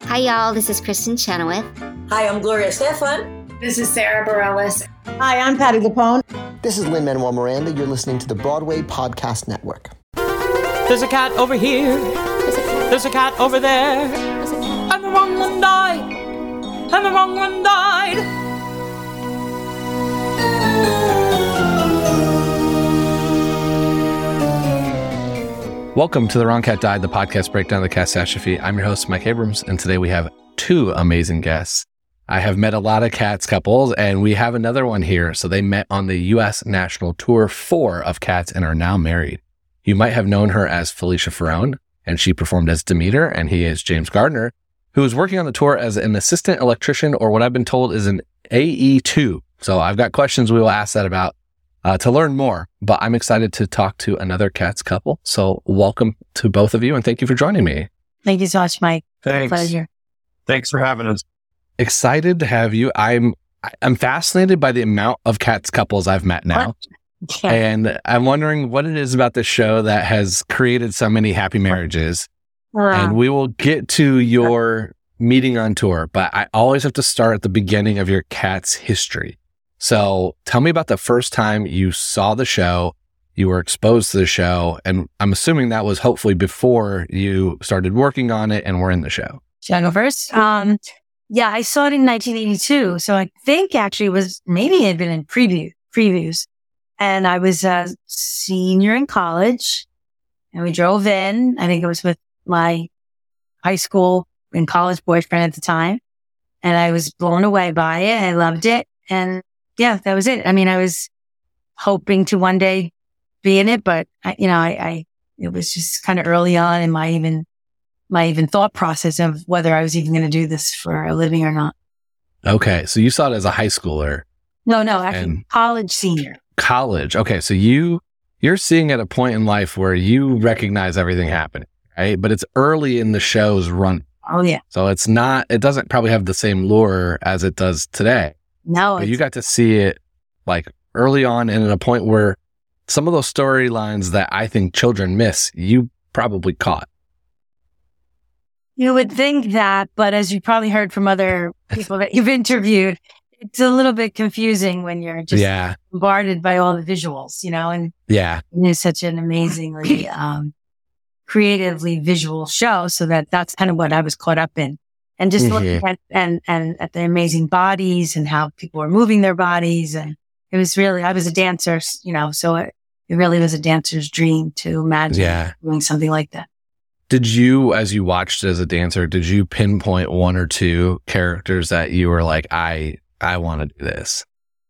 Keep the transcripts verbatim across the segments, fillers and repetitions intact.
Hi, y'all. This is Kristen Chenoweth. Hi, I'm Gloria Stefan. This is Sarah Bareilles. Hi, I'm Patty Lapone. This is Lin-Manuel Miranda. You're listening to the Broadway Podcast Network. There's a cat over here. There's a cat, There's a cat over there. There's a cat. And the wrong one died. And the wrong one died. Welcome to The Wrong Cat Died, the podcast breakdown of the catastrophe. I'm your host, Mike Abrams, and today we have two amazing guests. I have met a lot of Cats couples, and we have another one here. So they met on the U S National Tour four of Cats and are now married. You might have known her as Felicia Ferrone, and she performed as Demeter, and he is James Gardner, who is working on the tour as an assistant electrician, or what I've been told is an A E two. So I've got questions we will ask that about uh, to learn more, but I'm excited to talk to another Cats couple. So welcome to both of you, and thank you for joining me. Thank you so much, Mike. Thanks. Pleasure. Thanks for having us. Excited to have you. I'm I'm fascinated by the amount of Cats couples I've met now. Yeah. And I'm wondering what it is about this show that has created so many happy marriages. Wow. And we will get to your meeting on tour, but I always have to start at the beginning of your Cats history. So tell me about the first time you saw the show, you were exposed to the show, and I'm assuming that was hopefully before you started working on it and were in the show. Should I go first? Um, yeah, I saw it in nineteen eighty-two. So I think actually it was, maybe it had been in preview, previews. And I was a senior in college and we drove in. I think it was with my high school and college boyfriend at the time. And I was blown away by it. I loved it. And yeah, that was it. I mean, I was hoping to one day be in it, but I, you know, I, I, it was just kind of early on in my even, my even thought process of whether I was even going to do this for a living or not. Okay. So you saw it as a high schooler. No, no, actually And- college senior. College. Okay. So you, you're seeing at a point in life where you recognize everything happening, right? But it's early in the show's run. Oh yeah. So it's not, it doesn't probably have the same lure as it does today. No, But it's, you got to see it like early on and at a point where some of those storylines that I think children miss, you probably caught. you would think that, but as you probably heard from other people that you've interviewed, it's a little bit confusing when you're just Yeah. bombarded by all the visuals, you know, and Yeah. it's such an amazingly, um, creatively visual show. So that that's kind of what I was caught up in. And just Mhm. looking at, and, and at the amazing bodies and how people were moving their bodies. And it was really, I was a dancer, you know, so it, it really was a dancer's dream to imagine Yeah. doing something like that. Did you, as you watched as a dancer, did you pinpoint one or two characters that you were like, I, I want to do this?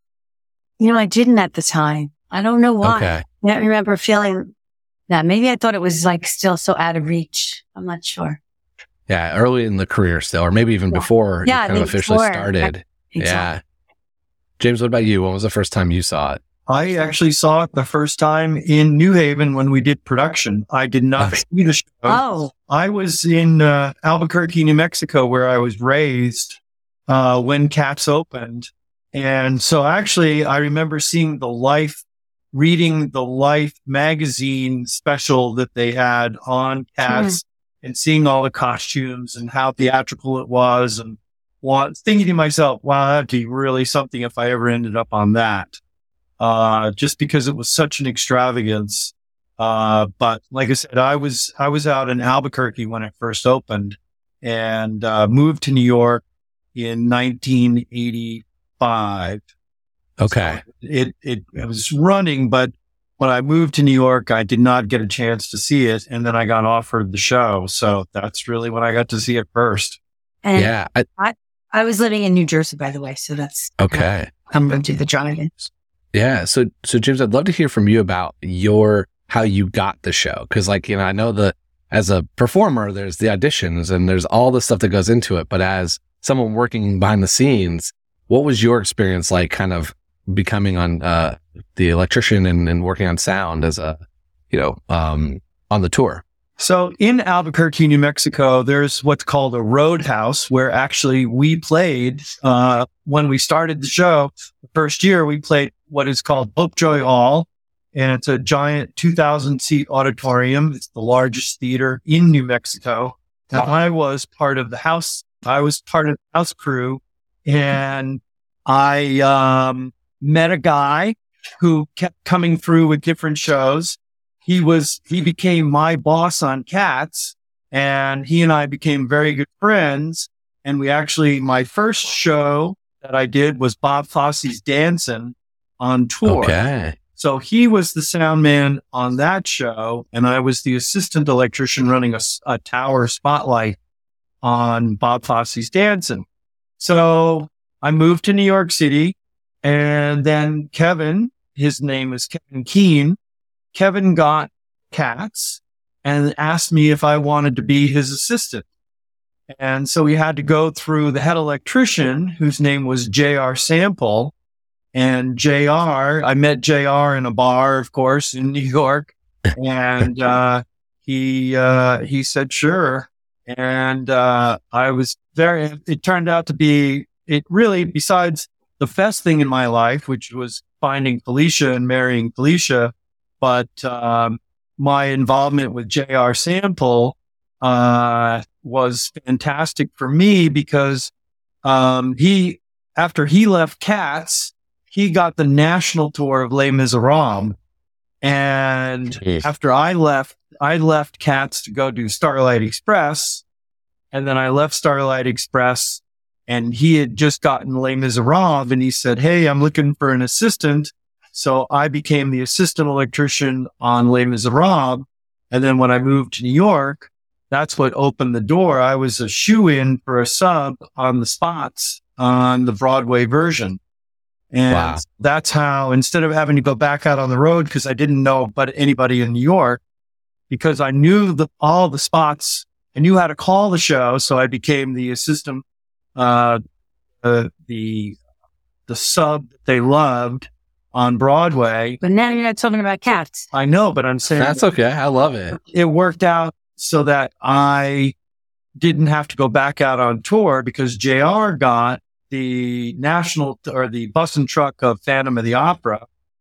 You know, I didn't at the time. I don't know why. Okay. I don't remember feeling that. Maybe I thought it was like still so out of reach. I'm not sure. Yeah. Early in the career still, or maybe even Yeah. before Yeah, you I kind of think officially before. started. Yeah. Exactly. James, what about you? When was the first time you saw it? I actually saw it the first time in New Haven when we did production. I did not Okay. see the show. Oh, I was in uh, Albuquerque, New Mexico, where I was raised uh, when Cats opened. And so actually, I remember seeing the Life, reading the Life magazine special that they had on Cats and seeing all the costumes and how theatrical it was, and wa- thinking to myself, wow, that'd be really something if I ever ended up on that. Uh, just because it was such an extravagance. Uh, but like I said, I was, I was out in Albuquerque when it first opened and, uh, moved to New York in nineteen eighty-five. Okay. So it, it, it was running, but when I moved to New York, I did not get a chance to see it. And then I got offered the show. So that's really when I got to see it first. and Yeah. I, I was living in New Jersey, by the way. So that's okay. I'm going to do the drive-ins. Yeah. So, so James, I'd love to hear from you about your, how you got the show. Cause like, you know, I know that as a performer, there's the auditions and there's all the stuff that goes into it. But as someone working behind the scenes, what was your experience like kind of becoming on, uh, the electrician and, and working on sound as a, you know, um, on the tour? So in Albuquerque, New Mexico, there's what's called a roadhouse where actually we played, uh, when we started the show, the first year we played what is called Popejoy Hall. And it's a giant two thousand seat auditorium. It's the largest theater in New Mexico. and I was part of the house. I was part of the house crew, and I um, met a guy who kept coming through with different shows. He was, he became my boss on Cats, and he and I became very good friends. And we actually, my first show that I did was Bob Fosse's Dancing on tour. Okay. So he was the sound man on that show, and I was the assistant electrician running a, a tower spotlight on Bob Fosse's Dancing. So I moved to New York City, and then Kevin, his name is Kevin Keene, Kevin got Cats and asked me if I wanted to be his assistant. And so we had to go through the head electrician, whose name was J R Sample. And J R, I met J R in a bar, of course, in New York. And uh, he uh, he said, sure. And uh, I was very, it turned out to be, it really, besides the best thing in my life, which was finding Felicia and marrying Felicia, but um, my involvement with J R Sample uh, was fantastic for me because um, he, after he left Cats, he got the national tour of Les Miserables. And Jeez. after I left, I left Cats to go do Starlight Express. And then I left Starlight Express, and he had just gotten Les Miserables, and he said, hey, I'm looking for an assistant. So I became the assistant electrician on Les Miserables. And then when I moved to New York, that's what opened the door. I was a shoe-in for a sub on the spots on the Broadway version. And wow. that's how, instead of having to go back out on the road, because I didn't know but anybody in New York, because I knew the, all the spots, I knew how to call the show. So I became the assistant, uh, uh the, the sub that they loved on Broadway. But now you're not talking about Cats. I know, but I'm saying that's okay. I love it. It worked out so that I didn't have to go back out on tour because J R got the national or the bus and truck of Phantom of the Opera.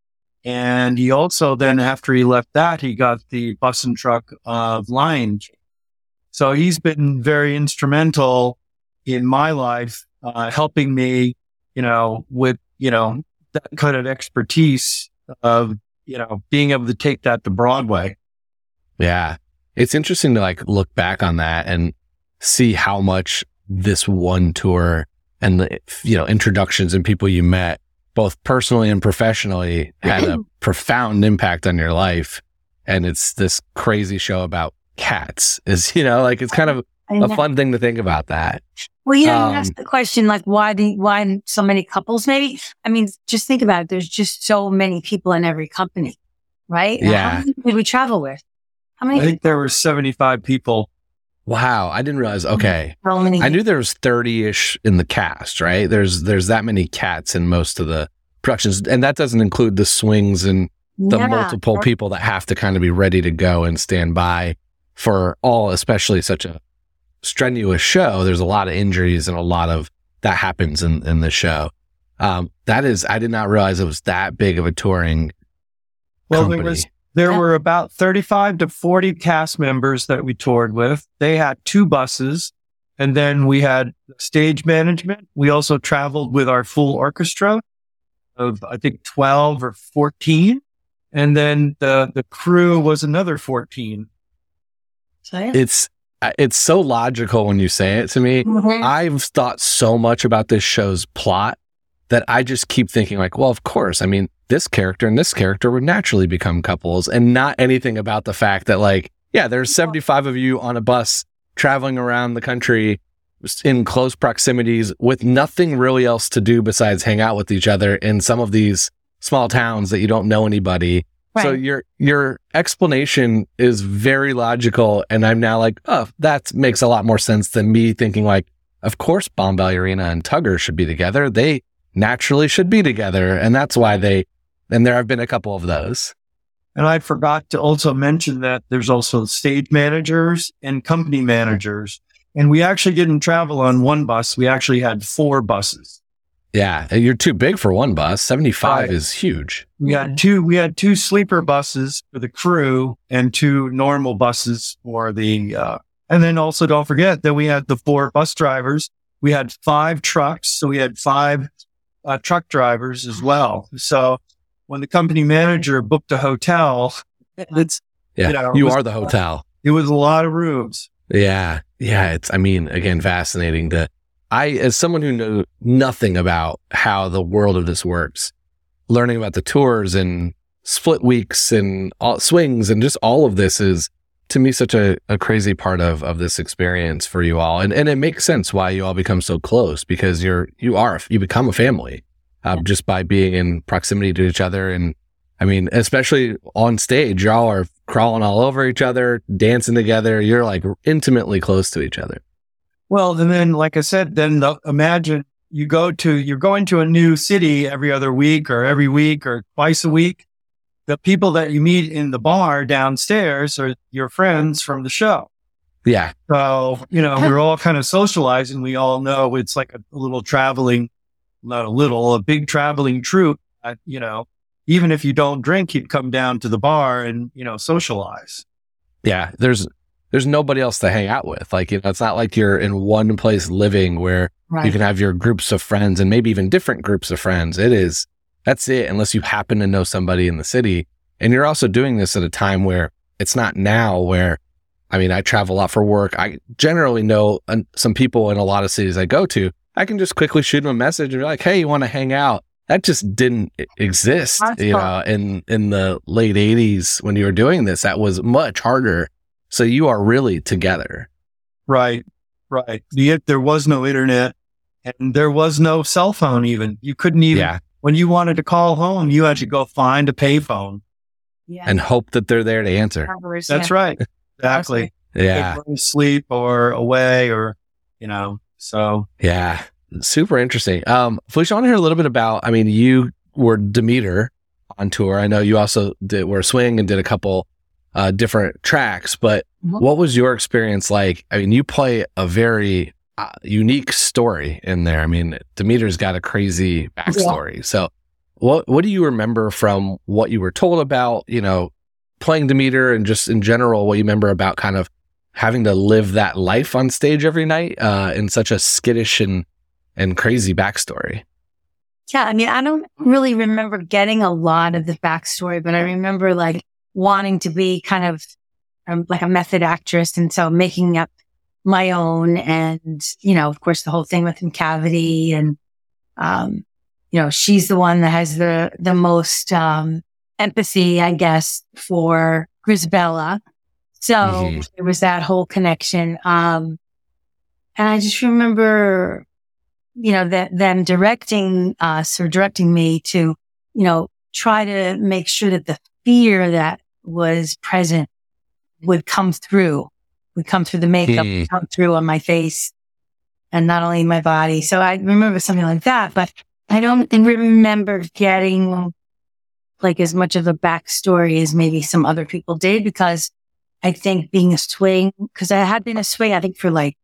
And he also then, after he left that, he got the bus and truck of Lion King. So he's been very instrumental in my life, uh, helping me, you know, with, you know, that kind of expertise of, you know, being able to take that to Broadway. Yeah. It's interesting to like look back on that and see how much this one tour and the, you know, introductions and people you met, both personally and professionally, had a profound impact on your life. And it's this crazy show about cats is, you know, like it's kind of a fun thing to think about that. Well, you know, um, you asked the question, like, why the, why so many couples? Maybe, I mean, just think about it. There's just so many people in every company, right? Yeah. How many did we travel with? How many? I think there were seventy-five people. Wow. I didn't realize. Okay. How many? I knew there was thirty ish in the cast, right? There's, there's that many cats in most of the productions. And that doesn't include the swings and the Yeah. multiple people that have to kind of be ready to go and stand by for all, especially such a strenuous show. There's a lot of injuries and a lot of that happens in, in the show. Um, that is, I did not realize it was that big of a touring Well, company. there was, there Yeah. were about thirty-five to forty cast members that we toured with. They had two buses, and then we had stage management. We also traveled with our full orchestra of, I think, twelve or fourteen. And then the, the crew was another fourteen. So, yeah. It's, it's so logical when you say it to me. Mhm. I've thought so much about this show's plot that I just keep thinking like, well, of course, I mean, this character and this character would naturally become couples, and not anything about the fact that like, yeah, there's seventy-five of you on a bus traveling around the country in close proximities with nothing really else to do besides hang out with each other in some of these small towns that you don't know anybody. So Right. your your explanation is very logical, and I'm now like, oh, that makes a lot more sense than me thinking like, of course, Bomb Ballerina and Tugger should be together. They naturally should be together, and that's why they. And there have been a couple of those. And I forgot to also mention that there's also stage managers and company managers. And we actually didn't travel on one bus. We actually had four buses. Yeah, you're too big for one bus. seventy-five Right. is huge. We had two, we had two sleeper buses for the crew and two normal buses for the, uh, And then also don't forget that we had the four bus drivers. We had five trucks. So we had five uh, truck drivers as well. So when the company manager booked a hotel, it's, Yeah. you know, you it was- are the hotel. It was a lot of rooms. Yeah. Yeah. It's, I mean, again, fascinating to, I, as someone who knew nothing about how the world of this works, learning about the tours and split weeks and all, swings and just all of this is, to me, such a, a crazy part of, of this experience for you all. And, and it makes sense why you all become so close, because you're, you are, you become a family, um, just by being in proximity to each other. And I mean, especially on stage, y'all are crawling all over each other, dancing together. You're like intimately close to each other. Well, and then, like I said, then the, imagine you go to, you're going to a new city every other week or every week or twice a week. The people that you meet in the bar downstairs are your friends from the show. Yeah. So, you know, we're all kind of socializing. We all know it's like a, a little traveling, not a little, a big traveling troupe. Uh, you know, even if you don't drink, you'd come down to the bar and, you know, socialize. Yeah. There's, there's nobody else to hang out with. Like, you know, it's not like you're in one place living where Right. you can have your groups of friends and maybe even different groups of friends. It is, that's it. Unless you happen to know somebody in the city. And you're also doing this at a time where it's not now where, I mean, I travel a lot for work. I generally know uh, some people in a lot of cities I go to. I can just quickly shoot them a message and be like, hey, you want to hang out? That just didn't e- exist, That's you cool. know, in, in the late eighties when you were doing this. That was much harder. So you are really together. Right. Right. The, there was no internet and there was no cell phone even. You couldn't even, Yeah. when you wanted to call home, you had to go find a payphone. Yeah. And hope that they're there to answer. Numbers, That's yeah. right. Exactly. Yeah. They were asleep or away or, you know, so. Yeah. Super interesting. Um, Felicia, I want to hear a little bit about, I mean, you were Demeter on tour. I know you also did, were Swing and did a couple uh, different tracks, but Mhm. what was your experience like? I mean, you play a very uh, unique story in there. I mean, Demeter's got a crazy backstory. So what, what do you remember from what you were told about, you know, playing Demeter and just in general, what you remember about kind of having to live that life on stage every night uh, in such a skittish and and crazy backstory? Yeah, I mean, I don't really remember getting a lot of the backstory, but I remember like wanting to be kind of um, like a method actress. And so making up my own and, you know, of course, the whole thing with Concavity and, um, you know, she's the one that has the, the most, um, empathy, I guess, for Grisabella. So Mhm. there was that whole connection. Um, and I just remember, you know, that them directing us or directing me to, you know, try to make sure that the fear that was present would come through, would come through the makeup, Hmm. would come through on my face and not only my body. So I remember something like that, but I don't remember getting like as much of a backstory as maybe some other people did, because I think being a swing, because I had been a swing, I think for like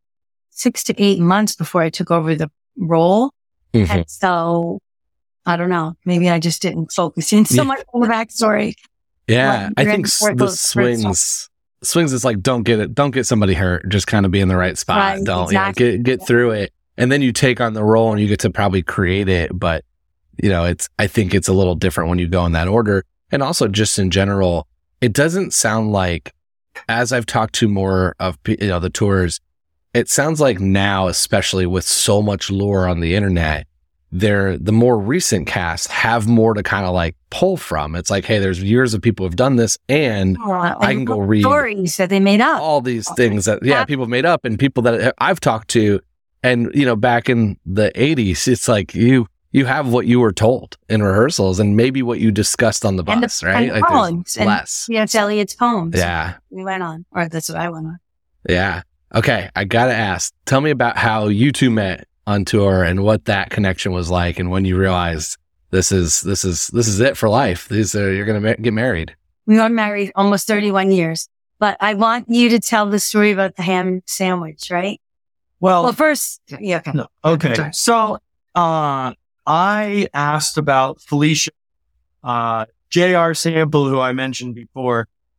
six to eight months before I took over the role. Mhm. And so I don't know, maybe I just didn't focus in so Yeah. much on the backstory. Yeah, Well, I you're think in s- for the those- for swings, swings is like, don't get it, don't get somebody hurt. Just kind of be in the right spot. Right, don't exactly. you know, get get through it, and then you take on the role and you get to probably create it. But you know, it's I think it's a little different when you go in that order, and also just in general, it doesn't sound like, as I've talked to more of pe- you know the tours, it sounds like now, especially with so much lore on the internet, they're the more recent cast have more to kind of like pull from. It's like, hey, there's years of people who've done this, and Uh, I can go read stories that they made up. all these things that yeah people have made up and people that I've talked to. And you know, back in the eighties, it's like you you have what you were told in rehearsals and maybe what you discussed on the And the- bus, right? and Like there's poems, and- less. Yeah, it's Eliot's poems. Yeah, We went on, or that's what I went on. yeah. Okay, I gotta ask. Tell me about how you two met on tour and what that connection was like, and when you realized this is this is this is it for life. These are you're gonna ma- get married. We were married almost thirty-one years, but I want you to tell the story about the ham sandwich, right? Well, Well, first, yeah, okay. no, okay. So, uh, I asked about Felicia, uh, J R Sample, who I mentioned before.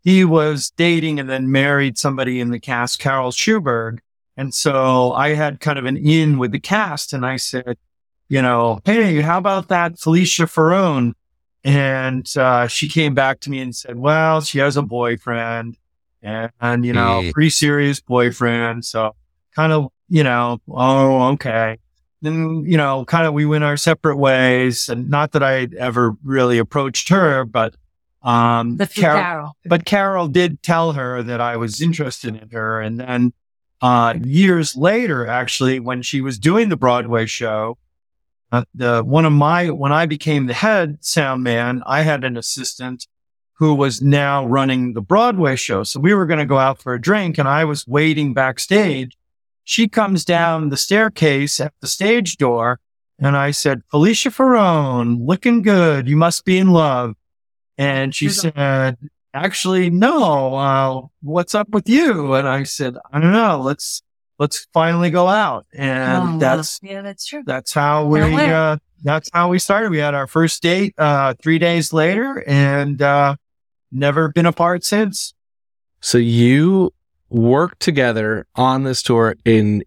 he was dating and then married somebody in the cast, Carol Schuberg. And so I had kind of an in with the cast, and I said, you know, hey, how about that Felicia Ferrone? And uh, she came back to me and said, well, she has a boyfriend and, and you know, Hey. pretty serious boyfriend. So kind of, you know, oh, okay. Then, you know, kind of we went our separate ways, and not that I ever really approached her, but um, But through Carol, Carol. but Carol did tell her that I was interested in her. And then uh, years later, actually, when she was doing the Broadway show, uh, the one of my when I became the head sound man, I had an assistant who was now running the Broadway show. So we were going to go out for a drink, and I was waiting backstage. She comes down the staircase at the stage door, and I said, Felicia Ferrone, looking good. You must be in love. And she said, actually, no, uh, what's up with you? And I said, I don't know. Let's, let's finally go out. And Oh, that's, yeah, that's true. that's how we, And where? uh, that's how we started. We had our first date, uh, three days later, and, uh, never been apart since. So you worked together on this tour in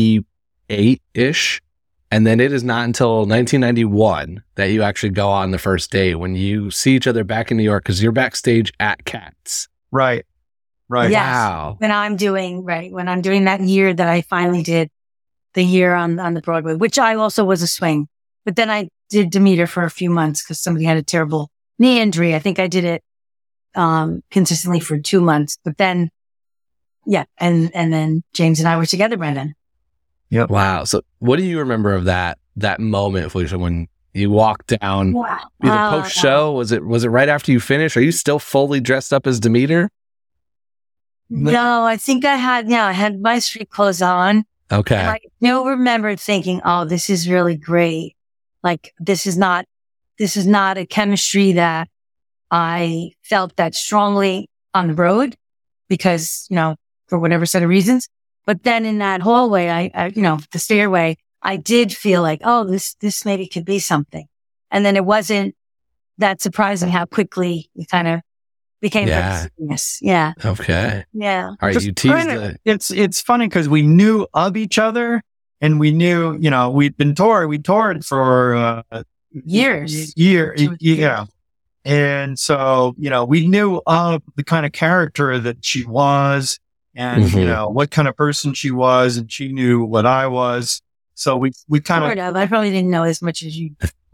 eighty-eight-ish, and then it is not until nineteen ninety-one that you actually go on the first date when you see each other back in New York, because you're backstage at Cats. Right. Right. Yes. Wow. When I'm doing, right, when I'm doing that year that I finally did the year on, on the Broadway, which I also was a swing. But then I did Demeter for a few months because somebody had a terrible knee injury. I think I did it um, consistently for two months. But then, yeah, and, and then James and I were together, Brendan. Wow. So what do you remember of that that moment, Felicia, when you walked down Wow. either Uh, post show? Was it was it right after you finished? Are you still fully dressed up as Demeter? No, I think I had, yeah, I had my street clothes on. Okay. And I still remember thinking, oh, this is really great. Like, this is not, this is not a chemistry that I felt that strongly on the road because, you know, for whatever set of reasons. But then in that hallway, I, I, you know, the stairway, I did feel like, oh, this, this maybe could be something. And then it wasn't that surprising how quickly we kind of became Yeah. very serious. Yeah. Okay. Yeah. All right. Just You teased kinda- the. It's it's funny because we knew of each other, and we knew, you know, we'd been touring. We toured for uh, Years. y- year, Two- yeah. And so, you know, we knew of the kind of character that she was, and Mhm. you know what kind of person she was, and she knew what I was. So we we kind Sort of of. I probably didn't know as much as you.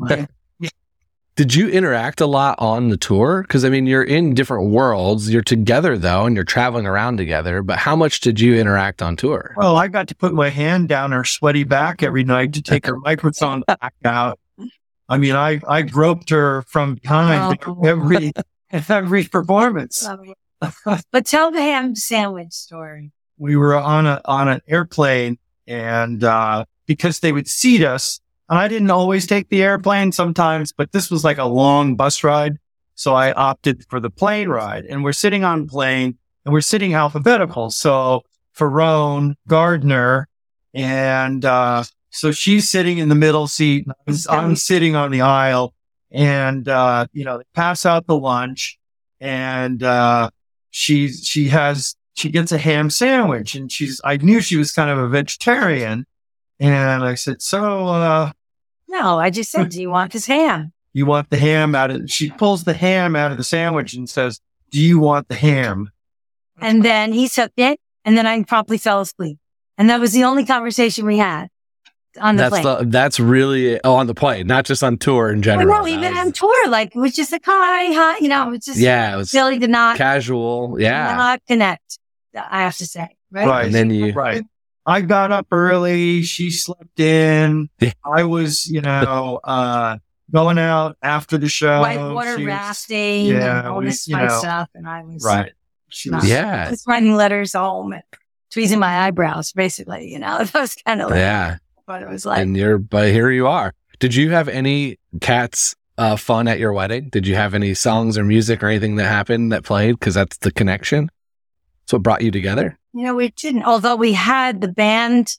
Did you interact a lot on the tour? Because I mean, you're in different worlds. You're together though, and you're traveling around together. But how much did you interact on tour? well, I got to put my hand down her sweaty back every night to take her microphone back out. I mean, I I groped her from behind Oh. every every performance. But tell the ham sandwich story. We were on a on an airplane, and uh, because they would seat us, and I didn't always take the airplane sometimes, but this was like a long bus ride, so I opted for the plane ride. And we're sitting on the plane, and we're sitting alphabetical. So Ferrone, Gardner, and uh, so she's sitting in the middle seat. and I'm sitting on the aisle, and uh, you know, they pass out the lunch, and uh, she's she has. She gets a ham sandwich, and she's, I knew she was kind of a vegetarian. And I said, so, uh, No, I just said, do you want this ham? you want the ham out of, she pulls the ham out of the sandwich and says, do you want the ham? And then he took it, and then I promptly fell asleep. And that was the only conversation we had on the That's plane. the, that's really oh, on the plane, not just on tour in Well, general. no, That even was- on tour, like, it was just like, hi, hi, you know, it was just yeah, it was really did not, casual. Yeah, not connect, I have to say. Right? Right. and then you Right. I got up early. She slept in. Yeah. I was, you know, uh, going out after the show. Whitewater She was- rafting yeah, and all we- this you fun know, stuff. And I was Right. She not- was, yeah, just writing letters home and tweezing my eyebrows, basically, you know, that was kind of like yeah. what it was like. And you're, but here you are. Did you have any Cats uh, fun at your wedding? Did you have any songs or music or anything that happened that played? Because that's the connection. That's what brought you together. You know, we didn't, although we had the band,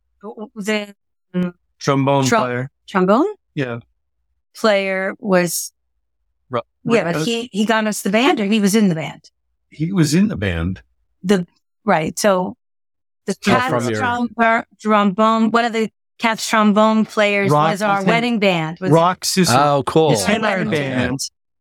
the trombone Trum- player. trombone Yeah. player was, Ru- yeah, but he, he got us the band, or he was in the band. he was in the band. The right. So the Oh, Cats from your- trombone, trombone, one of the Cats trombone players Rock- was our wedding band. Was Rock Sister. Oh, cool. His headliner band.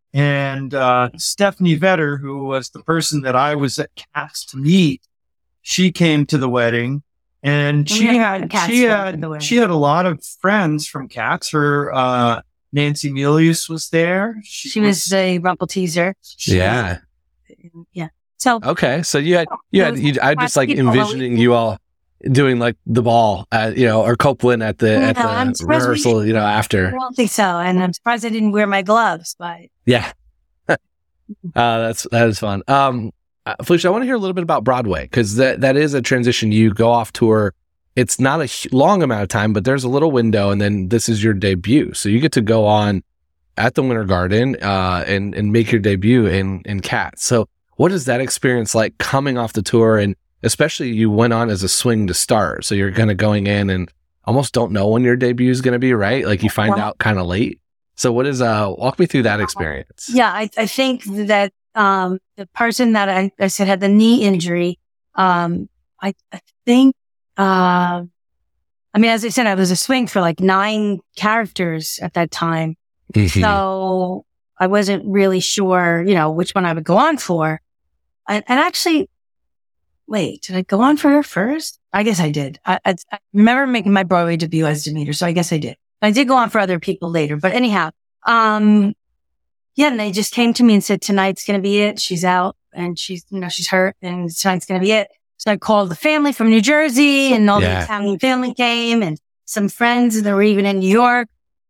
And uh, Stephanie Vetter, who was the person that I was at Cats to meet, she came to the wedding. And We she had had, Cats she come to had, the wedding. she had a lot of friends from Cats. Her, uh, Nancy Milius was there. She was a rumple teaser. she- Yeah. Yeah. So Okay. So you had, you had, you, I just like People, envisioning you all doing like the ball at, you know, or Copeland at the, at No, I'm the surprised we rehearsal, you know, I after. don't think so. And I'm surprised I didn't wear my gloves, but Yeah. uh, that's, that is fun. Um, uh, Felicia, I want to hear a little bit about Broadway because that, that is a transition. You go off tour. It's not a hu- long amount of time, but there's a little window and then this is your debut. So you get to go on at the Winter Garden, uh, and, and make your debut in, in Cats. So what is that experience like coming off the tour? And especially you went on as a swing to start. So you're kind of going in and almost don't know when your debut is going to be, right? Like you find Well- out kind of late. So what is, uh, walk me through that experience. yeah, I, I think that um, the person that I, I said had the knee injury, um, I, I think, uh, I mean, as I said, I was a swing for like nine characters at that time. Mhm. So I wasn't really sure, you know, which one I would go on for. And, and actually, wait, did I go on for her first? I guess I did. I, I, I remember making my Broadway debut as Demeter, so I guess I did. I did go on for other people later, but anyhow, um, yeah, and they just came to me and said, tonight's going to be it. She's out and she's, you know, she's hurt and tonight's going to be it. So I called the family from New Jersey and all Yeah. the Italian family came and some friends that were even in New York.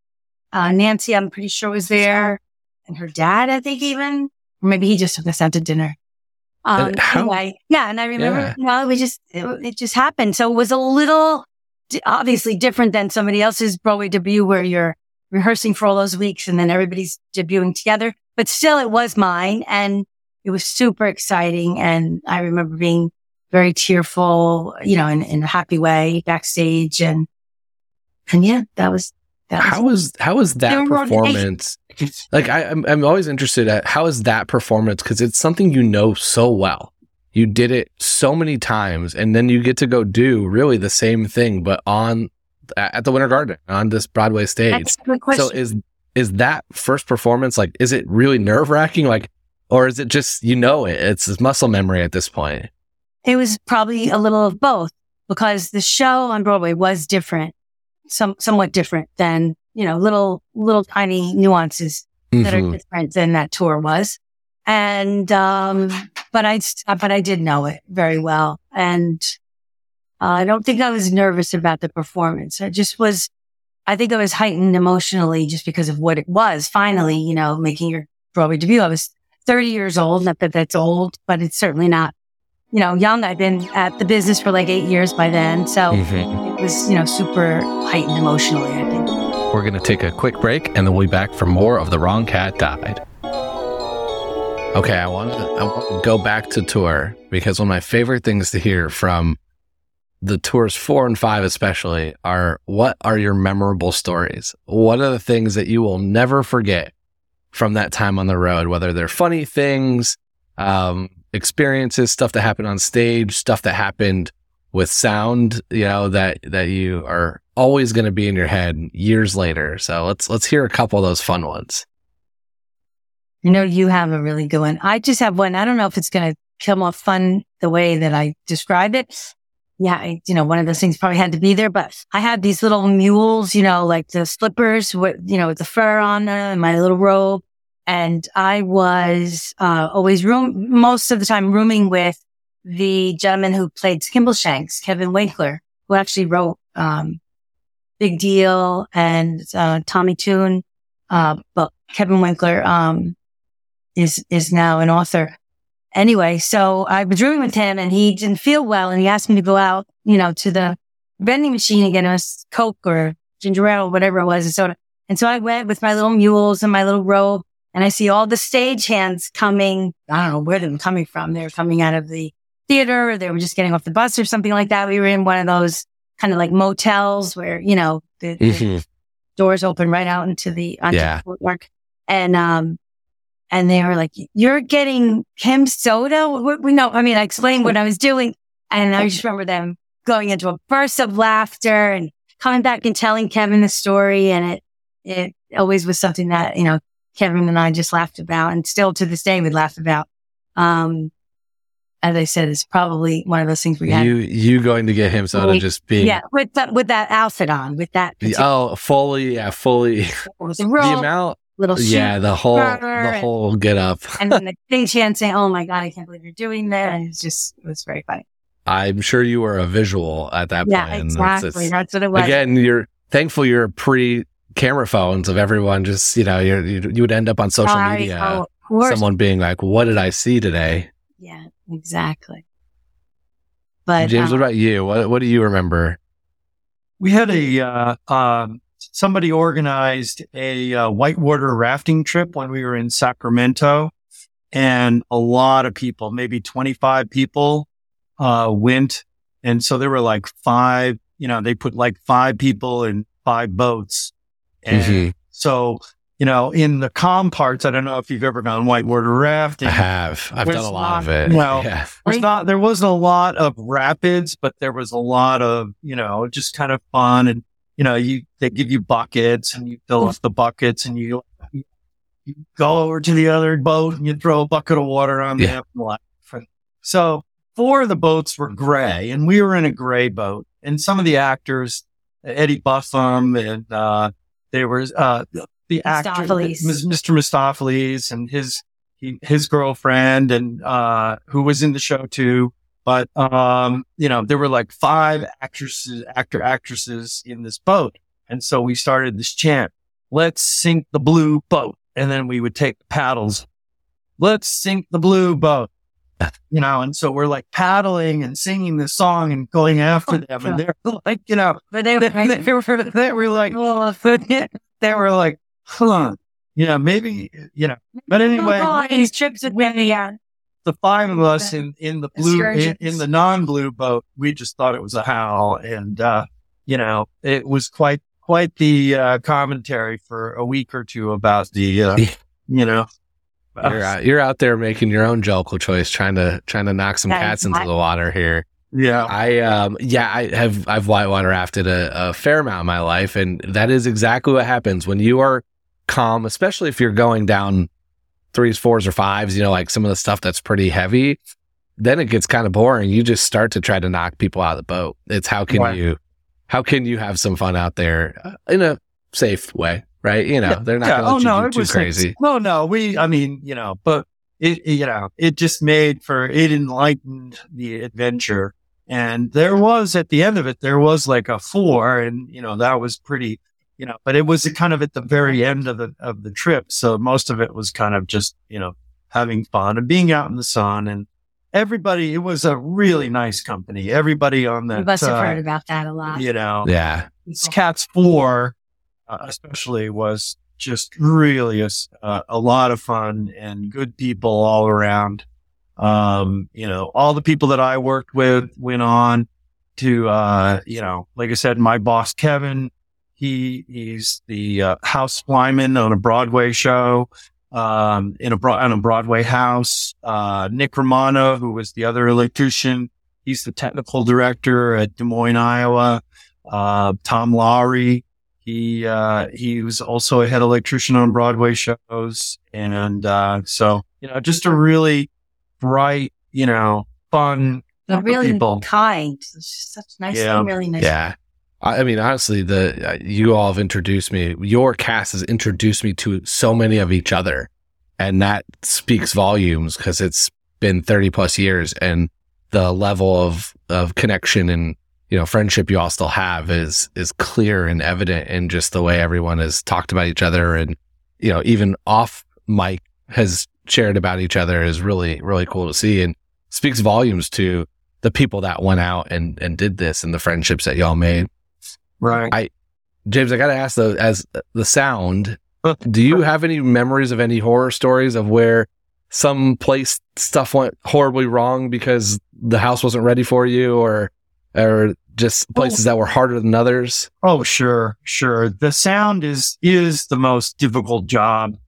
Uh, Nancy, I'm pretty sure was there and her dad, I think even, or maybe he just took us out to dinner. Um, And how- anyway, yeah. And I remember, Yeah. you know, we just, it, it just happened. So it was a little d- obviously different than somebody else's Broadway debut where you're rehearsing for all those weeks and then everybody's debuting together, but still it was mine and it was super exciting. And I remember being very tearful, you know, in, in a happy way backstage. And, and yeah, that was, that How was, was, how was that They were rolling eight. performance? Like I, I'm, I'm always interested at how is that performance? Cause it's something you know so well. You did it so many times and then you get to go do really the same thing, but on at the Winter Garden on this Broadway stage. that's a good question. So is, is that first performance, like, is it really nerve wracking? Like, or is it just, you know, it, it's muscle memory at this point? It was probably a little of both because the show on Broadway was different, some, somewhat different than, you know, little, little tiny nuances that are Mhm. different than that tour was. And, um, but I, but I did know it very well. And uh, I don't think I was nervous about the performance. I just was, I think I was heightened emotionally just because of what it was. Finally, you know, making your Broadway debut. I was thirty years old. Not that that's old, but it's certainly not, you know, young. I've been at the business for like eight years by then. So Mhm. it was, you know, super heightened emotionally, I think. We're going to take a quick break and then we'll be back for more of The Wrong Cat Died. Okay, I want to I want to go back to tour because one of my favorite things to hear from the tours four and five especially are what are your memorable stories? What are the things that you will never forget from that time on the road, whether they're funny things, um, experiences, stuff that happened on stage, stuff that happened with sound, you know, that, that you are always going to be in your head years later. So let's, let's hear a couple of those fun ones. You know, you have a really good one. I just have one. I don't know if it's going to come off fun the way that I described it. Yeah, I, you know, one of those things probably had to be there, but I had these little mules, you know, like the slippers with, you know, with the fur on them and my little robe. And I was, uh, always room, most of the time rooming with the gentleman who played Skimbleshanks, Kevin Winkler, who actually wrote, um, Big Deal and, uh, Tommy Tune, uh, but Kevin Winkler, um, is, is now an author. Anyway, so I was rooming with him and he didn't feel well and he asked me to go out, you know, to the vending machine and get us Coke or ginger ale or whatever it was and soda. And so I went with my little mules and my little robe and I see all the stagehands coming. I don't know where they were coming from. They were coming out of the theater or they were just getting off the bus or something like that. We were in one of those kind of like motels where, you know, the, the Mhm. doors open right out into the, onto Yeah. the boardwalk. And, um, and they were like, "You're getting Kim soda?" We know. I mean, I explained what I was doing, and I just remember them going into a burst of laughter and coming back and telling Kevin the story, and it it always was something that, you know, Kevin and I just laughed about, and still to this day we laugh about. Um, as I said, it's probably one of those things we had. You you going to get him soda, just being yeah with that with that outfit on, with that oh fully yeah fully the, roll, the amount little yeah the whole the whole get up and then the thing chant saying, "Oh my God, I can't believe you're doing that," and it's just it was very funny. I'm sure you were a visual at that yeah, point. Yeah, exactly. It's, it's, That's what it was. Again, you're thankful you're pre camera phones of everyone. Just, you know, you're, you you would end up on social Sorry. media, Oh, someone being like, "What did I see today?" Yeah, exactly. But James, um, what about you? What what do you remember? We had a uh, um, somebody organized a uh, whitewater rafting trip when we were in Sacramento, and a lot of people, maybe twenty-five people, uh, went. And so there were like five, you know, they put like five people in five boats. And Mm-hmm. so, you know, in the calm parts, I don't know if you've ever gone whitewater rafting. I have. I've Was done a lot not- of it. well, yeah. There's not, there wasn't a lot of rapids, but there was a lot of, you know, just kind of fun. And, you know, you, they give you buckets and you fill up the buckets and you, you, you go over to the other boat and you throw a bucket of water on Yeah. them. So four of the boats were gray and we were in a gray boat, and some of the actors, Eddie Buffum and, uh, there was, uh, the actor, Mistopheles. Mister Mistopheles and his, he, his girlfriend and, uh, who was in the show too. But, um, you know, there were like five actresses, actor, actresses in this boat. And so we started this chant, "Let's sink the blue boat." And then we would take the paddles. "Let's sink the blue boat." You know, and so we're like paddling and singing this song and going after them. And they're like, you know, but they, they, they were, they were like, they were like, huh, you know, maybe, you know, but anyway, oh, these trips with me, yeah. the five of us in, in the blue, in, in the non-blue boat, we just thought it was a howl. And, uh, you know, it was quite, quite the, uh, commentary for a week or two about the, uh, you know, You're out, you're out there making your own Jellicle choice, trying to trying to knock some Yeah, cats into I- the water here. yeah. I um yeah, I have I've whitewater rafted a, a fair amount in my life, and that is exactly what happens when you are calm, especially if you're going down threes, fours, or fives, you know, like some of the stuff that's pretty heavy. Then it gets kind of boring. You just start to try to knock people out of the boat. It's how can Right. you how can you have some fun out there uh, in a safe way, right? You know, they're not Yeah. going to let Oh, you no, do it too was crazy. No, no, we, I mean, you know, but it, it, you know, it just made for, it enlightened the adventure. And there was, at the end of it, there was like a four, and, you know, that was pretty, you know, but it was kind of at the very end of the, of the trip. So most of it was kind of just, you know, having fun and being out in the sun, and everybody, it was a really nice company. Everybody on that, You must have uh, heard about that a lot. you know, Yeah. this Cats four, uh, especially, was just really a, s- uh, a lot of fun and good people all around. Um, you know, all the people that I worked with went on to, uh, you know, like I said, my boss, Kevin, he, he's the, uh, house flyman on a Broadway show, um, in a, Bro- on a Broadway house. Uh, Nick Romano, who was the other electrician, he's the technical director at Des Moines, Iowa. Uh, Tom Lowry, he, uh, he was also a head electrician on Broadway shows. And, uh, so, you know, just a really bright, you know, fun They're really people. kind. It's just such nice, Yeah. really nice. Yeah. I I mean, honestly, the uh, you all have introduced me. Your cast has introduced me to so many of each other, and that speaks volumes because it's been thirty plus years, and the level of of connection and, you know, friendship you all still have is is clear and evident in just the way everyone has talked about each other, and, you know, even off mic has shared about each other is really really cool to see, and speaks volumes to the people that went out and and did this and the friendships that y'all made. Right. James, I got to ask though, as the sound, do you have any memories of any horror stories of where some place stuff went horribly wrong because the house wasn't ready for you, or, or just places that were harder than others? Oh, sure, sure. The sound is, is the most difficult job.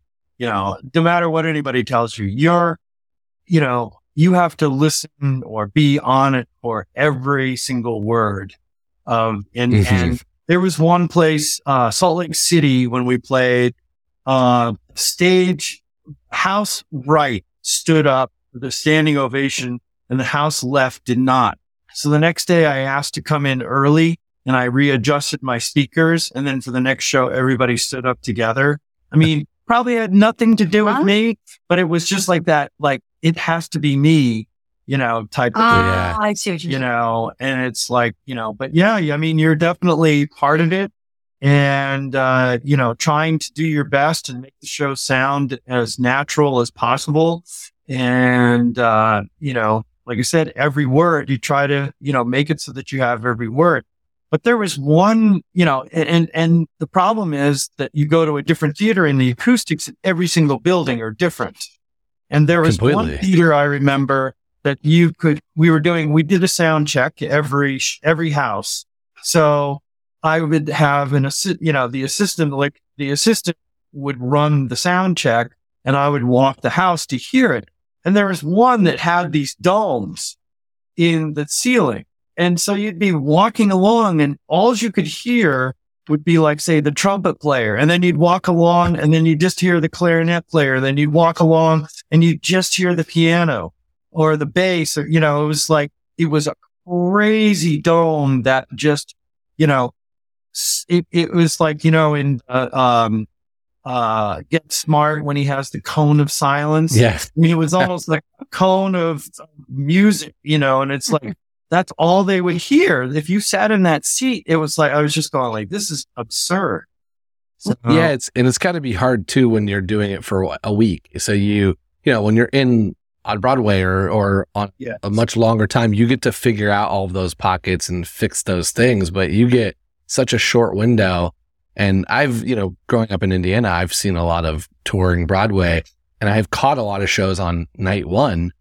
You know, no matter what anybody tells you, you're, you know, you have to listen or be on it for every single word. Um, and, Mm-hmm. and there was one place, uh, Salt Lake City, when we played, uh, stage house right stood up with a standing ovation and the house left did not. So the next day I asked to come in early and I readjusted my speakers. And then for the next show, everybody stood up together. I mean, probably had nothing to do with Huh? me, but it was just like that, like it has to be me, you know, type of thing. Ah, I see what you're You saying. know, and it's like, you know, but yeah, I mean, you're definitely part of it and, uh, you know, trying to do your best and make the show sound as natural as possible. And, uh, you know, like I said, every word you try to, you know, make it so that you have every word. But there was one, you know, and, and the problem is that you go to a different theater and the acoustics in every single building are different. And there was Completely. one theater I remember that you could, we were doing, we did a sound check every, every house. So I would have an assist, you know, the assistant, like the assistant would run the sound check and I would walk the house to hear it. And there was one that had these domes in the ceiling. And so you'd be walking along and all you could hear would be like, say, the trumpet player. And then you'd walk along and then you'd just hear the clarinet player. Then you'd walk along and you'd just hear the piano or the bass. Or, you know, it was like, it was a crazy dome that just, you know, it, it was like, you know, in, uh, um, uh, Get Smart when he has the cone of silence. Yeah. I mean, it was almost like a cone of music, you know, and it's like, that's all they would hear. If you sat in that seat, it was like, I was just going like, this is absurd. So, Yeah, it's and it's got to be hard too when you're doing it for a week. So you, you know, when you're in on Broadway or or on yeah. a much longer time, you get to figure out all of those pockets and fix those things. But you get such a short window. And I've, you know, growing up in Indiana, I've seen a lot of touring Broadway, and I've caught a lot of shows on night one.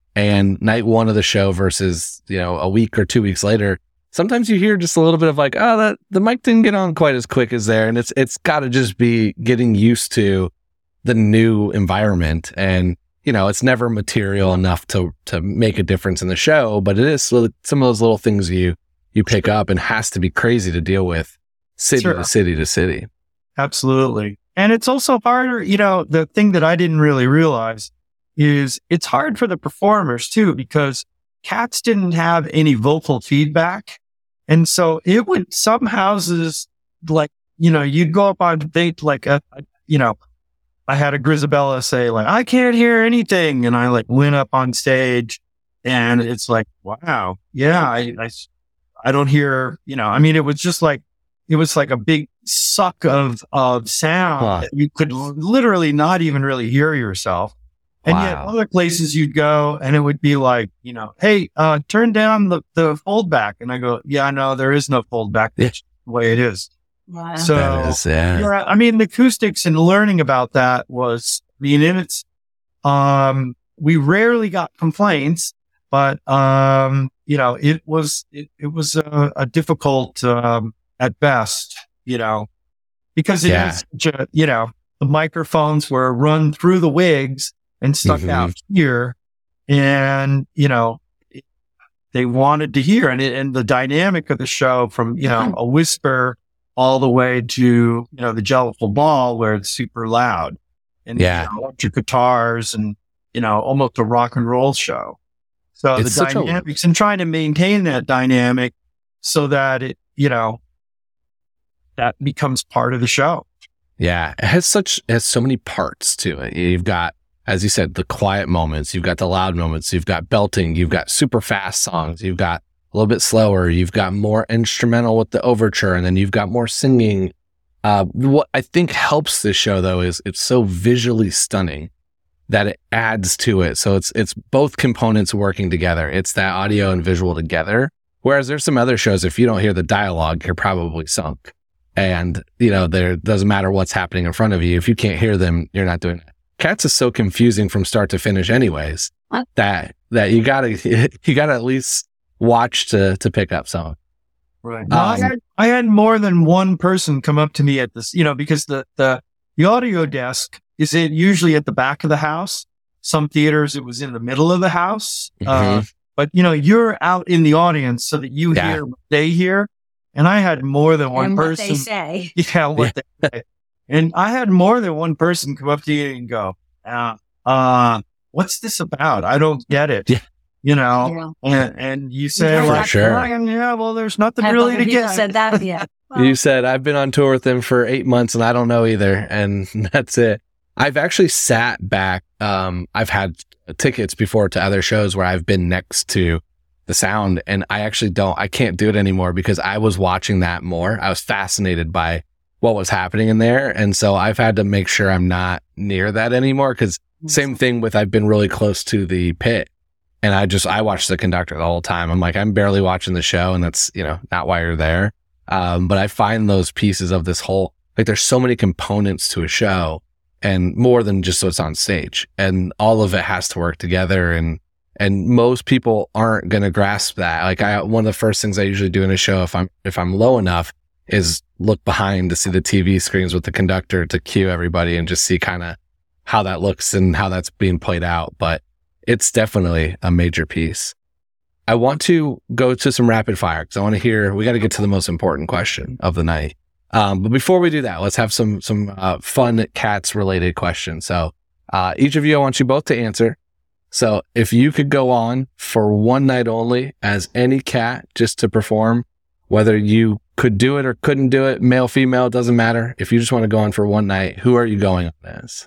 And night one of the show versus, you know, a week or two weeks later, sometimes you hear just a little bit of like, oh, that the mic didn't get on quite as quick as there. And it's it's got to just be getting used to the new environment. And, you know, it's never material enough to to make a difference in the show, but it is some of those little things you you pick up and has to be crazy to deal with city Sure. to city to city. Absolutely. And it's also harder, you know, the thing that I didn't really realize is it's hard for the performers too, because Cats didn't have any vocal feedback. And so it would, some houses, like, you know, you'd go up on date, like, a, a, you know, I had a Grisabella say like, I can't hear anything. And I like went up on stage and it's like, wow, yeah, I, I, I don't hear, you know, I mean, it was just like, it was like a big suck of, of sound. Huh. You could literally not even really hear yourself. And yet Wow. other places you'd go and it would be like, you know, hey, uh, turn down the, the fold back. And I go, yeah, no, there is no fold back. Yeah. That's the way it is. Wow. So, That is, yeah. you're right. I mean, the acoustics and learning about that was, I mean, it's, um, we rarely got complaints, but, um, you know, it was, it, it was a, a difficult, um, at best, you know, because it Yeah. is, such a, you know, the microphones were run through the wigs and stuck Mhm. out here. And, you know, it- they wanted to hear and it, and the dynamic of the show from, you know, a whisper all the way to, you know, the Jellicle Ball where it's super loud and, Yeah. you know, electric guitars and, you know, almost a rock and roll show. So It's the such a- dynamics and trying to maintain that dynamic so that it, you know, that becomes part of the show. Yeah, it has such it has so many parts to it. You've got, as you said, the quiet moments. You've got the loud moments. You've got belting. You've got super fast songs. You've got a little bit slower. You've got more instrumental with the overture, and then you've got more singing. Uh, what I think helps this show though is it's so visually stunning that it adds to it. So it's it's both components working together. It's that audio and visual together. Whereas there's some other shows, if you don't hear the dialogue, you're probably sunk. And, you know, there doesn't matter what's happening in front of you. If you can't hear them, you're not doing it. Cats is so confusing from start to finish anyways, What? that, that you gotta, you gotta at least watch to, to pick up some. Right. Um, I, had, I had more than one person come up to me at this, you know, because the, the, the audio desk is it usually at the back of the house. Some theaters, it was in the middle of the house. Mm-hmm. Uh, but, you know, you're out in the audience so that you Yeah. hear what they hear. And I had more than one and what person. they say. Yeah, what they say. And I had more than one person come up to you and go, uh, uh, what's this about? I don't get it. Yeah. You know, Yeah. and, and you say, Yeah, like, for sure. "Oh, yeah, well, there's nothing Have really other to people get. said that, yeah. Well, You said, I've been on tour with them for eight months and I don't know either. And that's it. I've actually sat back. Um, I've had tickets before to other shows where I've been next to the sound, and I actually don't, I can't do it anymore because I was watching that more. I was fascinated by what was happening in there. And so I've had to make sure I'm not near that anymore. Cause same thing with, I've been really close to the pit and I just, I watched the conductor the whole time. I'm like, I'm barely watching the show, and that's, you know, not why you're there. Um, but I find those pieces of this whole, like there's so many components to a show, and more than just what's on stage, and all of it has to work together. And, and most people aren't going to grasp that. Like I, one of the first things I usually do in a show, if I'm, if I'm low enough, is look behind to see the T V screens with the conductor to cue everybody and just see kind of how that looks and how that's being played out. But it's definitely a major piece. I want to go to some rapid fire because I want to hear, we got to get to the most important question of the night. Um, but before we do that, let's have some, some, uh, fun cats related questions. So, uh, each of you, I want you both to answer. So if you could go on for one night only as any cat just to perform, whether you could do it or couldn't do it, male, female, it doesn't matter. If you just want to go on for one night, who are you going on as?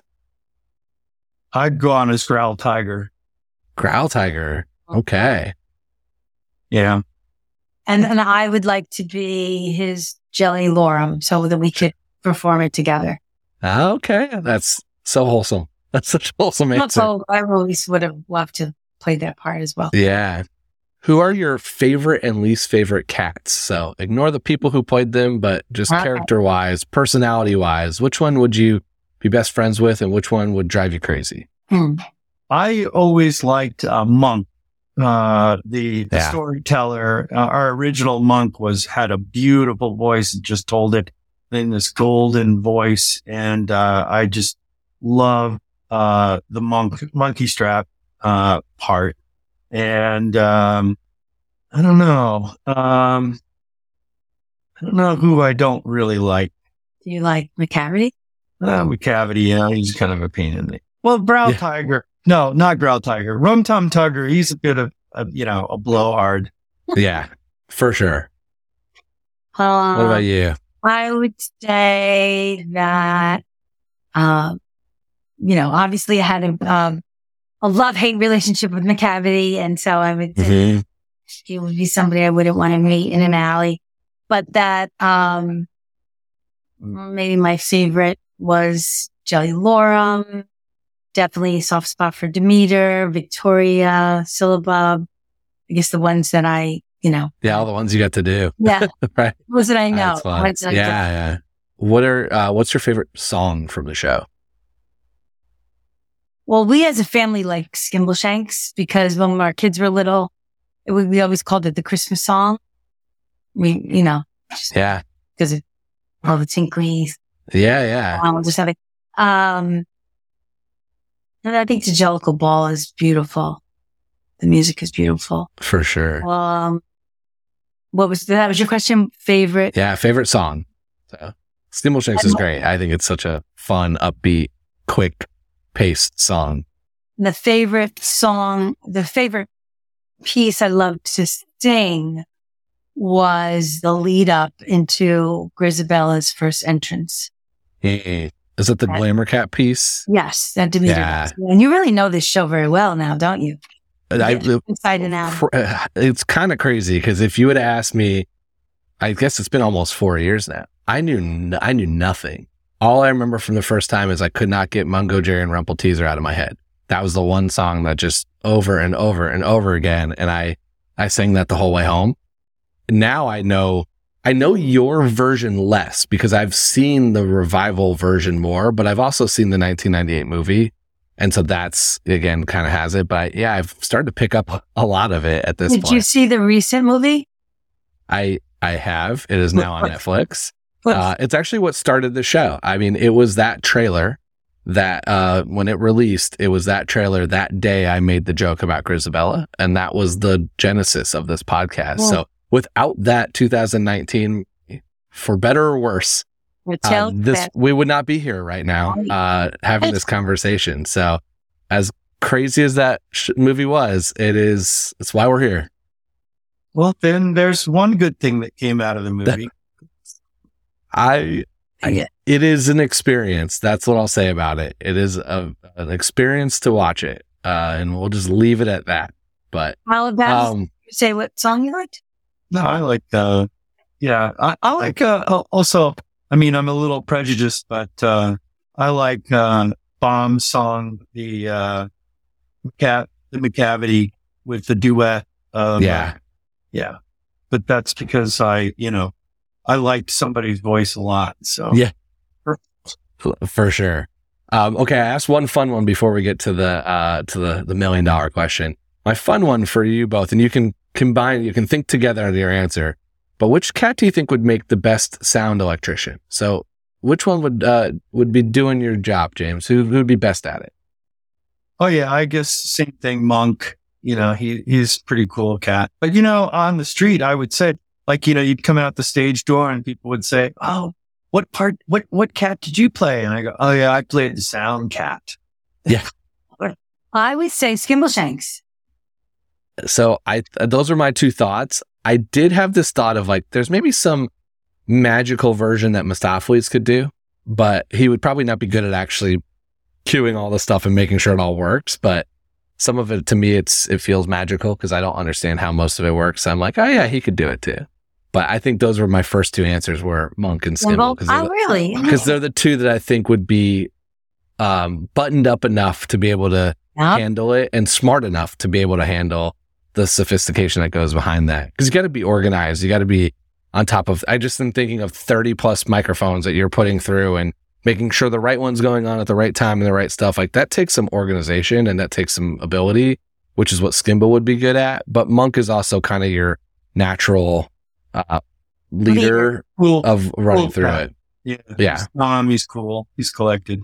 I'd go on as Growl Tiger. Growl Tiger. Okay. Yeah. And then I would like to be his Jelly Lorem so that we could perform it together. Okay. That's so wholesome. That's such a wholesome answer. So I always would have loved to play that part as well. Yeah. Who are your favorite and least favorite cats? So ignore the people who played them, but just All right. character wise, personality wise, which one would you be best friends with and which one would drive you crazy? Hmm. I always liked uh, Monk, uh, the, the Yeah. storyteller. Uh, our original Monk was had a beautiful voice. It just told it in this golden voice, and uh, I just love uh, the monk monkey strap uh, part. And um, I don't know. Um, I don't know who I don't really like. Do you like McCavity? Uh, with Cavity, yeah, he's kind of a pain in the. Well, Growl Yeah. Tiger. No, not Growl Tiger. Rum Tum Tugger. He's a bit of, a, you know, a blowhard. Yeah, for sure. Um, What about you? I would say that, um, you know, obviously I had a, um, a love-hate relationship with McCavity. And so I would say Mm-hmm. he would be somebody I wouldn't want to meet in an alley. But that, um, maybe my favorite was Jelly Lorem. Definitely a soft spot for Demeter, Victoria, Syllabub. I guess the ones that I, you know. Yeah, all the ones you got to do. Yeah. Right. Was that I know. That's fun. Ones that Yeah, I yeah. What are uh, what's your favorite song from the show? Well, we as a family like Skimbleshanks because when our kids were little, it would, we always called it the Christmas song. We, you know, Yeah, because of all the tinklies, yeah, yeah. um, just having, um, and I think the Jellicle Ball is beautiful. The music is beautiful. For sure. Um, what was that? Was your question? Favorite? Yeah, favorite song. So, Skimbleshanks is great. I think it's such a fun, upbeat, quick paced song. The favorite song, the favorite piece I loved to sing was the lead up into Grisabella's first entrance. Is it the Glamour Cat piece? Yes, that Demeter. Yeah. does. And you really know this show very well now, don't you? I, Inside and out. Cr- It's kind of crazy because if you would have asked me, I guess it's been almost four years now. I knew n- I knew nothing. All I remember from the first time is I could not get Mungo Jerry and Rumple Teaser out of my head. That was the one song that just over and over and over again, and I I sang that the whole way home. Now I know I know your version less because I've seen the revival version more, but I've also seen the nineteen ninety-eight movie. And so that's, again, kind of has it. But yeah, I've started to pick up a lot of it at this Did point. you see the recent movie? I I have. It is now on Netflix. Uh, it's actually what started the show. I mean, it was that trailer that uh, when it released, it was that trailer that day I made the joke about Grizabella, and that was the genesis of this podcast. Well, so without that two thousand nineteen, for better or worse, uh, this we would not be here right now uh, having this conversation. So as crazy as that sh- movie was, it is, it's why we're here. Well, then there's one good thing that came out of the movie. I, I, it is an experience. That's what I'll say about it. It is a, an experience to watch it. Uh, and we'll just leave it at that. But, How about um, say what song you liked? No, I like, uh, yeah, I, I like, uh, also, I mean, I'm a little prejudiced, but, uh, I like, uh, Bomb's song, the, uh, Cat, the McCavity with the duet. Um, yeah. Yeah. But that's because I, you know, I liked somebody's voice a lot. So yeah, for sure. Um, okay. I asked one fun one before we get to the, uh, to the, the million dollar question. My fun one for you both, and you can combine, you can think together on your answer, but which cat do you think would make the best sound electrician? So which one would, uh, would be doing your job, James? Who, who would be best at it? Oh yeah. I guess same thing. Monk, you know, he, he's a pretty cool cat, but you know, on the street, I would say, like, you know, you'd come out the stage door and people would say, "Oh, what part, what, what cat did you play?" And I go, "Oh yeah, I played the sound cat." Yeah. I would say Skimbleshanks. So I, those are my two thoughts. I did have this thought of like, there's maybe some magical version that Mistopheles could do, but he would probably not be good at actually cueing all the stuff and making sure it all works. But some of it, to me, it's, it feels magical because I don't understand how most of it works. So I'm like, oh yeah, he could do it too. But I think those were my first two answers were Monk and Skimble. Well, oh, really? Because they're the two that I think would be um, buttoned up enough to be able to Yep. handle it and smart enough to be able to handle the sophistication that goes behind that. Because you got to be organized. You got to be on top of, I just am thinking of thirty plus microphones that you're putting through and making sure the right one's going on at the right time and the right stuff. Like that takes some organization and that takes some ability, which is what Skimble would be good at. But Monk is also kind of your natural uh, leader Cool. of running Cool through cat. it. Yeah. Yeah. He's, um, he's cool. He's collected.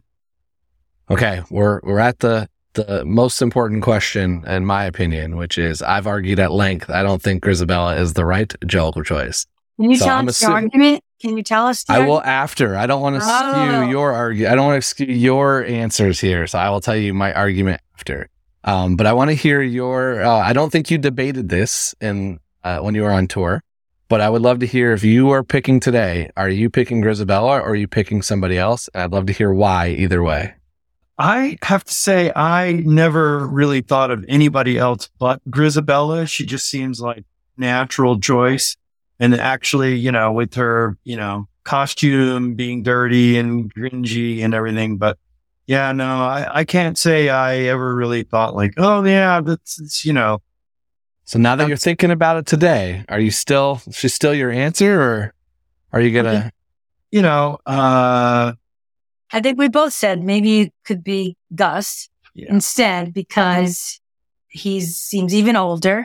Okay, we're we're at the the most important question, in my opinion, which is I've argued at length. I don't think Grizabella is the right Joker choice. Can you So tell I'm us assu- your argument? Can you tell us? the I will argument? after. I don't want to Oh. skew your argue. I don't want to skew your answers here. So I will tell you my argument after. Um, but I want to hear your. Uh, I don't think you debated this in uh, when you were on tour, but I would love to hear if you are picking today. Are you picking Grizabella or are you picking somebody else? And I'd love to hear why. Either way. I have to say, I never really thought of anybody else but Grizabella. She just seems like natural choice. And actually, you know, with her, you know, costume being dirty and cringy and everything. But yeah, no, I, I can't say I ever really thought like, oh yeah, that's, it's, you know. So now that you're thinking about it today, are you still, she's still your answer or are you going to? You know, uh, I think we both said maybe it could be Gus Yeah. instead because he seems even older.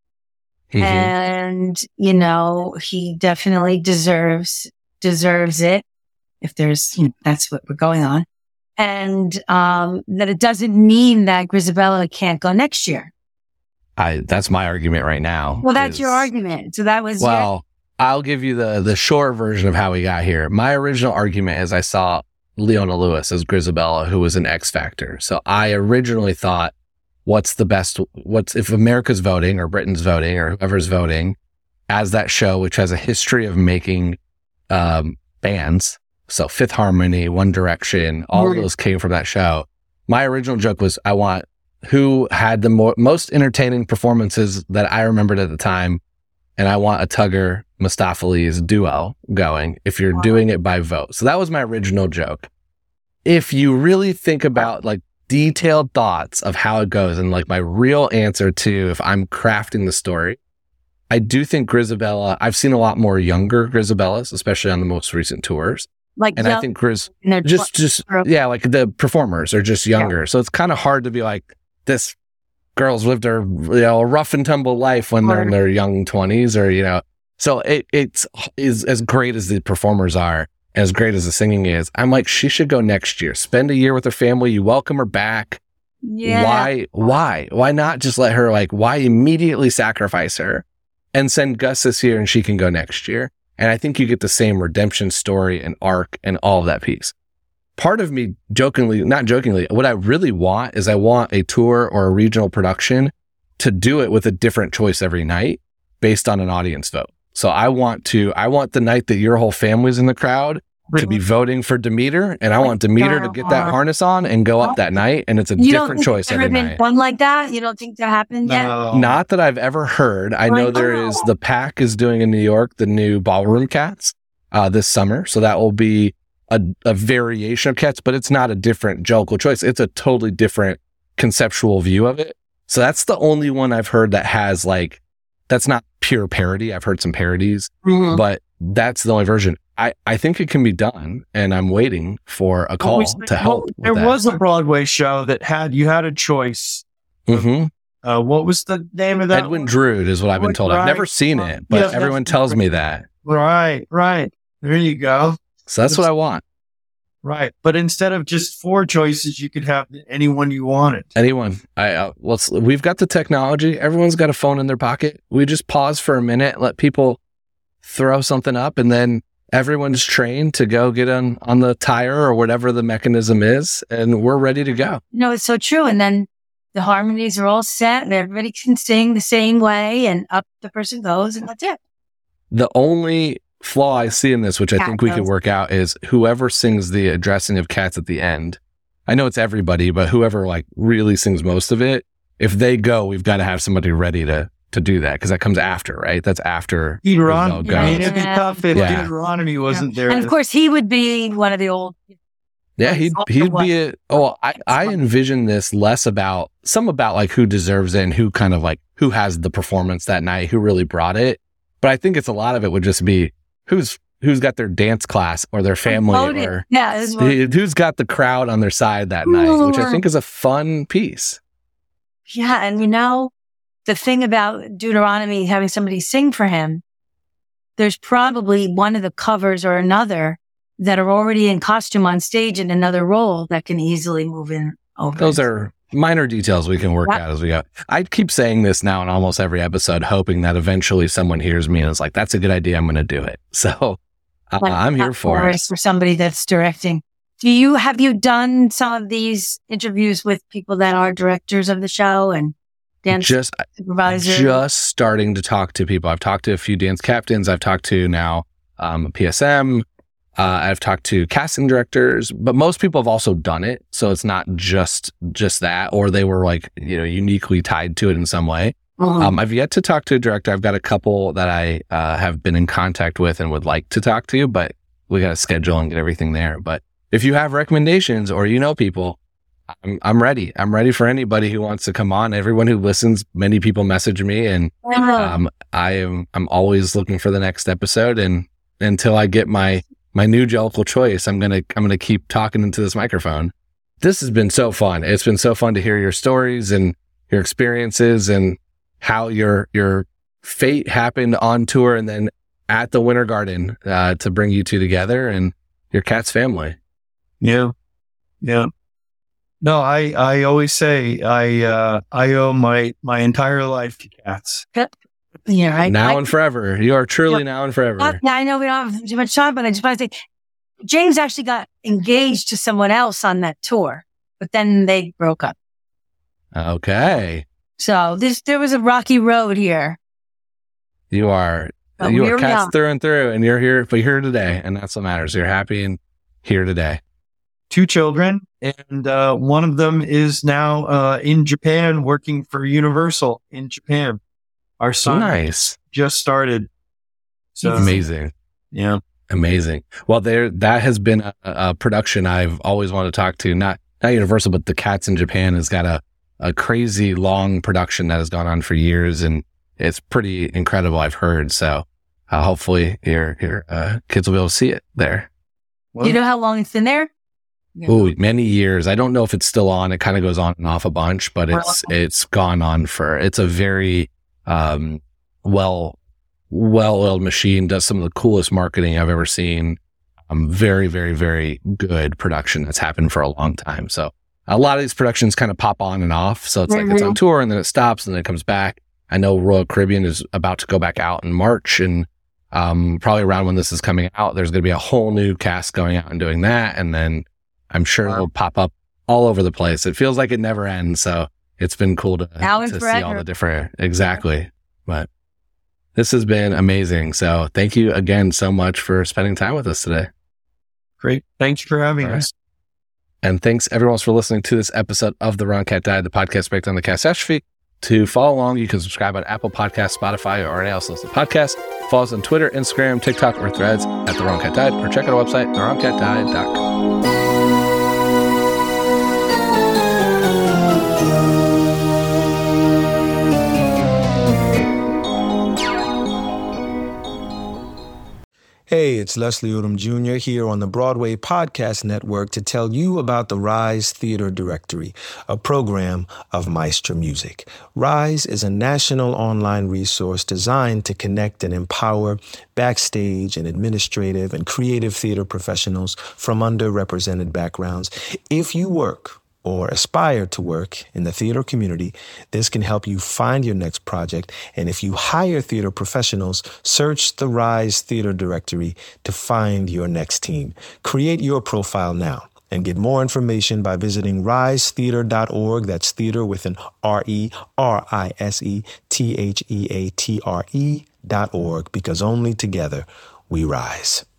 And, you know, he definitely deserves, deserves it if there's, you know, that's what we're going on. And, um, that it doesn't mean that Grizabella can't go next year. I, that's my argument right now. Well, that's is- your argument. So that was, your- Well, I'll give you the, the short version of how we got here. My original argument is I saw Leona Lewis as Grizabella, who was an X Factor. So I originally thought, what's the best, what's, if America's voting or Britain's voting or whoever's voting as that show, which has a history of making, um, bands. So Fifth Harmony, One Direction, all of Right. those came from that show. My original joke was I want who had the mo- most entertaining performances that I remembered at the time. And I want a Tugger Mistopheles duo going if you're doing it by vote. So that was my original joke. If you really think about like detailed thoughts of how it goes and like my real answer to if I'm crafting the story, I do think Grizabella, I've seen a lot more younger Grizabellas, especially on the most recent tours. like, And I think Grizz, in their just, just, Or- yeah, like the performers are just younger. So it's kind of hard to be like, this girl's lived her, you know, rough and tumble life when they're in their young twenties or, you know, So it, it's is as great as the performers are, as great as the singing is. I'm like, she should go next year. Spend a year with her family. You welcome her back. Yeah. Why? Why? Why not just let her, like, why immediately sacrifice her and send Gus this year and she can go next year? And I think you get the same redemption story and arc and all of that piece. Part of me jokingly, not jokingly, what I really want is I want a tour or a regional production to do it with a different choice every night based on an audience vote. So I want to, I want the night that your whole family's in the crowd to be voting for Demeter, and I want Demeter to get that harness on and go up that night, and it's a You different choice every been night. One like that? You don't think that happened yet? No. Not that I've ever heard. I know Like, there oh. is, the Pack is doing in New York the new Ballroom Cats uh, this summer, so that will be a, a variation of Cats, but it's not a different Jellicle choice. It's a totally different conceptual view of it. So that's the only one I've heard that has, like, that's not pure parody. I've heard some parodies, Mhm. but that's the only version. I, I think it can be done, and I'm waiting for a call was- to help. with There that. was a Broadway show that had, you had a choice. Mhm. Uh, what was the name of that? Edwin Drood is what I've been Edwin told. I've never Drood. seen it, but Yeah, everyone that's- tells me that. Right, right. There you go. So that's what I want. Right. But instead of just four choices, you could have anyone you wanted. Anyone. I uh, let's. We've got the technology. Everyone's got a phone in their pocket. We just pause for a minute, let people throw something up, and then everyone's trained to go get on on the tire or whatever the mechanism is, and we're ready to go. No, it's so true. And then the harmonies are all set and everybody can sing the same way and up the person goes and that's it. The only flaw I see in this, which I Cat think we could goes. work out, is whoever sings the addressing of cats at the end. I know it's everybody, but whoever like really sings most of it, if they go, we've got to have somebody ready to to do that, because that comes after, right? That's after Deuteronomy. Roosevelt I mean, goes. it'd be tough if Yeah. Deuteronomy wasn't there. And of course he would be one of the old. Yeah, he'd Also he'd what- be a, oh, I, I envision this less about some about like who deserves it and who kind of like who has the performance that night, who really brought it. But I think it's a lot of it would just be who's who's got their dance class or their family Voted. or Yeah. this is what- who's got the crowd on their side that night, which I think is a fun piece. yeah. And you know, the thing about Deuteronomy having somebody sing for him, there's probably one of the covers or another that are already in costume on stage in another role that can easily move in over. Those are minor details we can work Yeah. out as we go. I keep saying this now in almost every episode, hoping that eventually someone hears me and is like, that's a good idea. I'm going to do it. So uh, Like, I'm here not for it. For somebody that's directing. Do you, have you done some of these interviews with people that are directors of the show and dance Just, supervisors? just starting to talk to people. I've talked to a few dance captains. I've talked to now um, P S M. Uh, I've talked to casting directors, but most people have also done it. So it's not just just that, or they were like, you know, uniquely tied to it in some way. Mhm. Um, I've yet to talk to a director. I've got a couple that I uh, have been in contact with and would like to talk to, but we got to schedule and get everything there. But if you have recommendations or you know people, I'm, I'm ready. I'm ready for anybody who wants to come on. Everyone who listens, many people message me, and Yeah. um, I am I'm always looking for the next episode. And until I get my my new Jellicle choice, I'm gonna I'm gonna keep talking into this microphone. This has been so fun. It's been so fun to hear your stories and your experiences and how your your fate happened on tour and then at the Winter Garden uh, to bring you two together and your cat's family. Yeah. Yeah. No, I, I always say I, uh, I owe my, my entire life to cats. Yeah, right. Now I- and forever. You are truly Yeah. now and forever. Uh, yeah, I know we don't have too much time, but I just want to say, James actually got engaged to someone else on that tour, but then they broke up. Okay. So this, there was a rocky road here. You are But you here are we cats are. through and through, and you're here, but you're here today, and that's what matters. You're happy and here today. Two children, and uh, one of them is now uh, in Japan working for Universal in Japan. Our son Nice, just started. So amazing, yeah, amazing. Well, there that has been a, a production I've always wanted to talk to. Not not Universal, but the Cats in Japan has got a a crazy long production that has gone on for years, and it's pretty incredible. I've heard. So uh, hopefully your your uh, kids will be able to see it there. well, Do you know how long it's been there? Ooh, many years. I don't know if it's still on. It kind of goes on and off a bunch, but it's it's gone on for. It's a very um, well well-oiled machine, does some of the coolest marketing I've ever seen. Um, very, very, very good production that's happened for a long time. So a lot of these productions kind of pop on and off. So it's mm-hmm. like it's on tour and then it stops and then it comes back. I know Royal Caribbean is about to go back out in March, and um, probably around when this is coming out, there's going to be a whole new cast going out and doing that. And then I'm sure wow. it'll pop up all over the place. It feels like it never ends. So it's been cool to, to see all the different, exactly. But this has been amazing. So thank you again so much for spending time with us today. Great. Thank you for having all us. Right. And thanks everyone else for listening to this episode of The Wrong Cat Died, the podcast breakdown of the catastrophe. To follow along, you can subscribe on Apple Podcasts, Spotify, or anywhere else listen to podcasts. Follow us on Twitter, Instagram, TikTok, or Threads at The Wrong Cat Died, or check out our website, the wrong cat died dot com. Hey, it's Leslie Odom Junior here on the Broadway Podcast Network to tell you about the Rise Theater Directory, a program of Maestro Music. Rise is a national online resource designed to connect and empower backstage and administrative and creative theater professionals from underrepresented backgrounds. If you work or aspire to work in the theater community, this can help you find your next project. And if you hire theater professionals, search the Rise Theater Directory to find your next team. Create your profile now and get more information by visiting rise theater dot org. That's theater with an R E, R I S E, T H E A T R E dot org, because only together we rise.